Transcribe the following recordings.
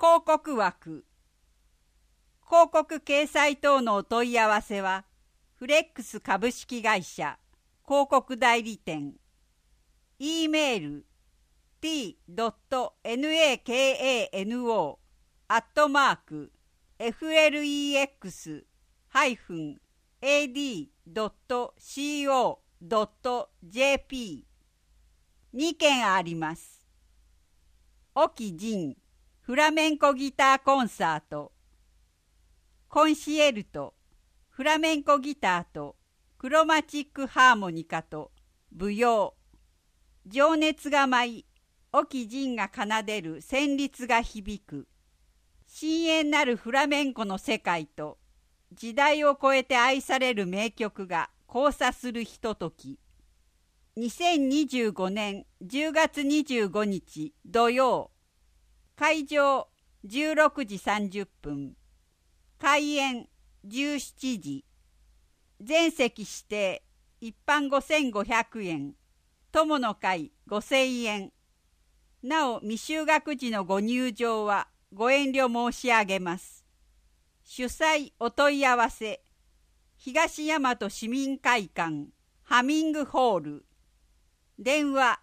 広告枠。広告掲載等のお問い合わせは、フレックス株式会社広告代理店。E メール t.nakano@flex-ad.co.jp 2件あります。沖仁フラメンコギターコンサート、コンシエルトフラメンコギターとクロマチックハーモニカと舞踊、情熱が舞い沖仁が奏でる旋律が響く深遠なるフラメンコの世界と時代を超えて愛される名曲が交差するひととき。2025年10月25日土曜、会場16時30分、開演17時、全席指定、一般5500円、友の会5000円。なお未就学時のご入場はご遠慮申し上げます。主催お問い合わせ、東大和市民会館ハミングホール、電話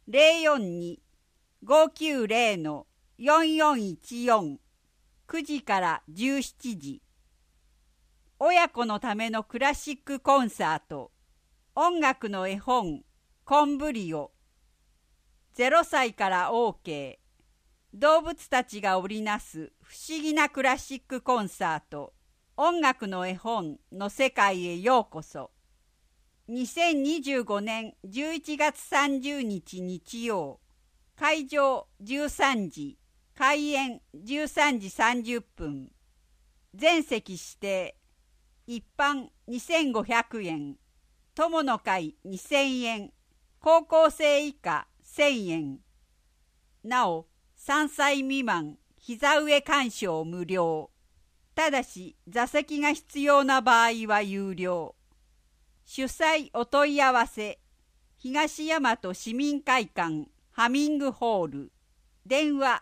042-590-4414、9時から17時。親子のためのクラシックコンサート、音楽の絵本コンブリオ、0歳から OK、動物たちが織りなす不思議なクラシックコンサート、音楽の絵本の世界へようこそ。2025年11月30日日曜、会場13時、開演13時30分、全席指定、一般2500円、友の会2000円、高校生以下1000円。なお、3歳未満、膝上鑑賞無料。ただし、座席が必要な場合は有料。主催お問い合わせ、東大和市民会館ハミングホール、電話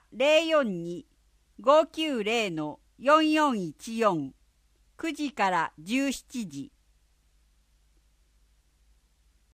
042-590-4414、9時から17時。